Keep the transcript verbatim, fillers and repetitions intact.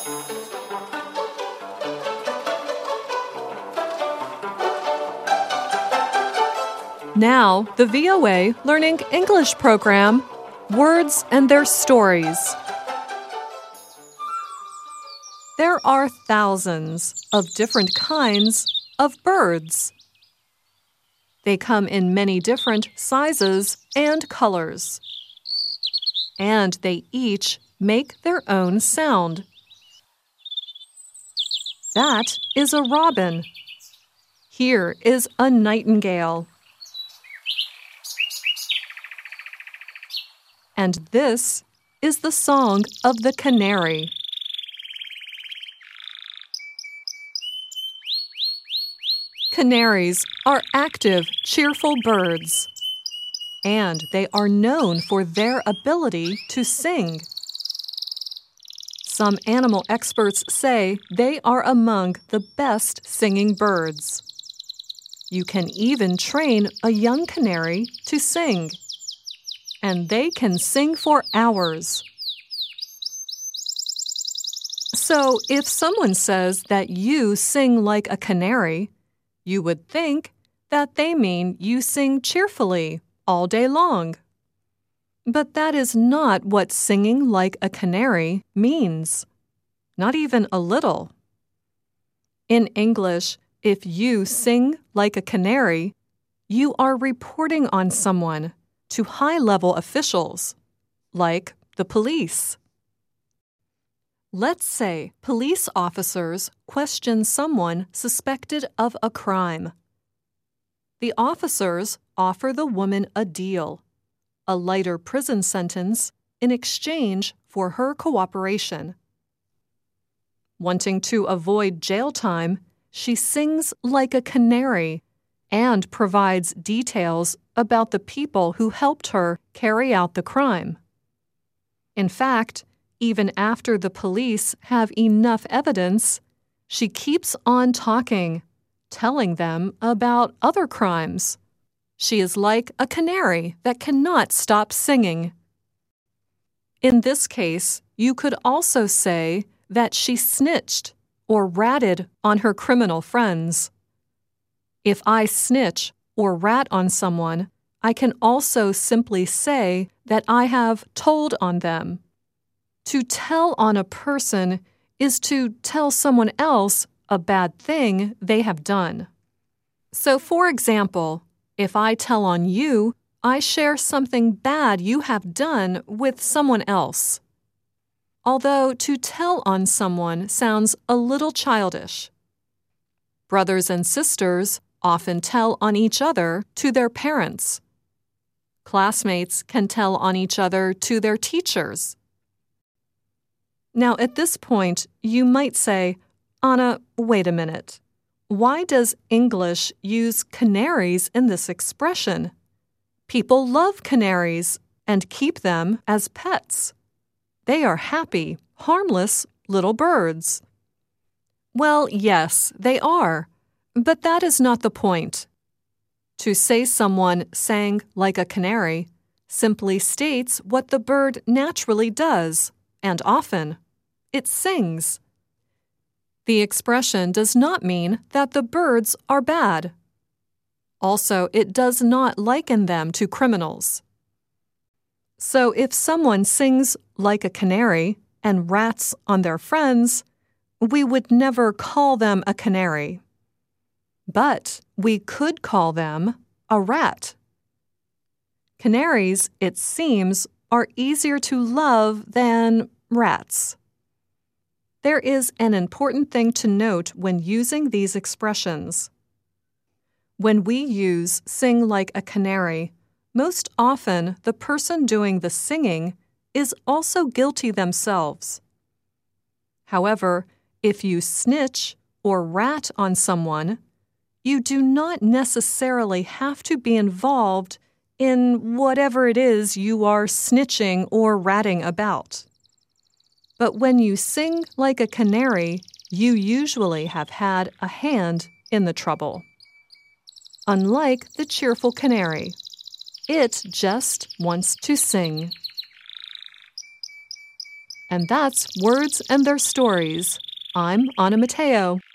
Now, the V O A Learning English program, Words and Their Stories. There are thousands of different kinds of birds. They come in many different sizes and colors. And they each make their own sound. That is a robin. Here is a nightingale. And this is the song of the canary. Canaries are active, cheerful birds, and they are known for their ability to sing. Some animal experts say they are among the best singing birds. You can even train a young canary to sing, and they can sing for hours. So if someone says that you sing like a canary, you would think that they mean you sing cheerfully all day long. But that is not what singing like a canary means, not even a little. In English, if you sing like a canary, you are reporting on someone to high-level officials, like the police. Let's say police officers question someone suspected of a crime. The officers offer the woman a deal, a lighter prison sentence in exchange for her cooperation. Wanting to avoid jail time, she sings like a canary and provides details about the people who helped her carry out the crime. In fact, even after the police have enough evidence, she keeps on talking, telling them about other crimes. She is like a canary that cannot stop singing. In this case, you could also say that she snitched or ratted on her criminal friends. If I snitch or rat on someone, I can also simply say that I have told on them. To tell on a person is to tell someone else a bad thing they have done. So, for example, if I tell on you, I share something bad you have done with someone else. Although to tell on someone sounds a little childish. Brothers and sisters often tell on each other to their parents. Classmates can tell on each other to their teachers. Now, at this point, you might say, Anna, wait a minute. Why does English use canaries in this expression? People love canaries and keep them as pets. They are happy, harmless little birds. Well, yes, they are, but that is not the point. To say someone sang like a canary simply states what the bird naturally does, and often. It sings. The expression does not mean that the birds are bad. Also, it does not liken them to criminals. So if someone sings like a canary and rats on their friends, we would never call them a canary. But we could call them a rat. Canaries, it seems, are easier to love than rats. There is an important thing to note when using these expressions. When we use sing like a canary, most often the person doing the singing is also guilty themselves. However, if you snitch or rat on someone, you do not necessarily have to be involved in whatever it is you are snitching or ratting about. But when you sing like a canary, you usually have had a hand in the trouble. Unlike the cheerful canary, it just wants to sing. And that's Words and Their Stories. I'm Anna Matteo.